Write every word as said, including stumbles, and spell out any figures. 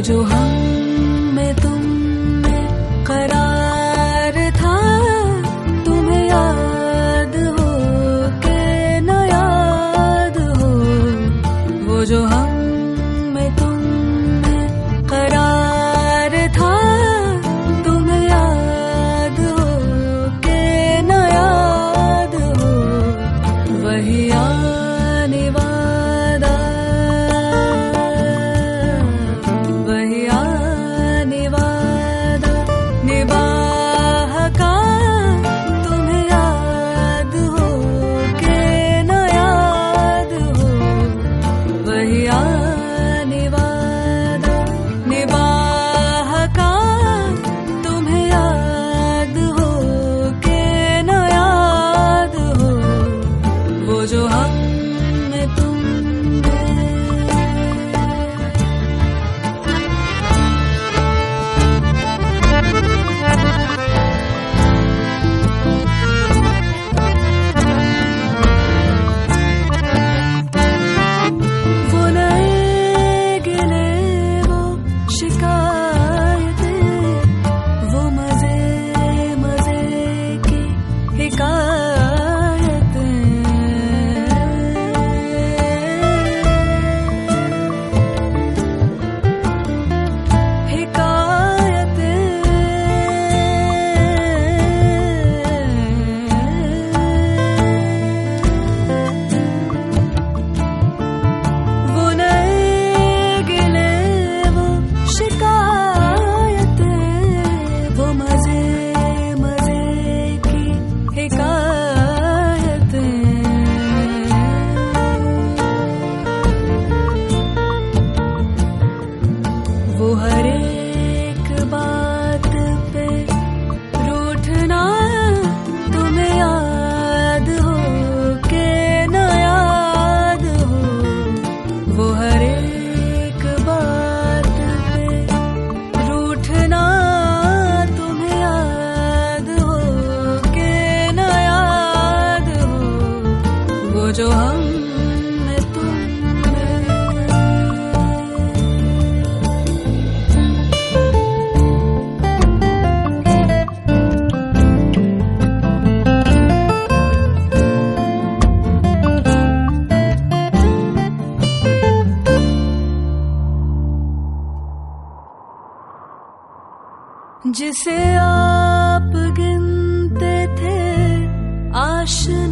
जो हम में तुम में करार था, तुम्हें याद हो के न याद हो। वो जो हम में तुम में करार था, तुम्हें याद हो के न याद हो। वही आने वादा, वही आने वादा निभाह का, तुम्हें याद हो के न याद हो। वही आने वादा निभाह का, तुम्हें याद हो के न याद हो। वो जो हम में तुम वो नए गिले वो शिकायतें, वो मजे मजे की हिकायतें, वो नए गिले वो शिकायतें, वो मजे मजे की हिकायतें। वो हर एक बात पे रूठना, तुम्हें याद हो के न याद हो। वो हर एक बात पे रूठना, तुम्हें याद हो के न याद हो। वो जो हम में तुम में जिसे आप गिनते थे आशिक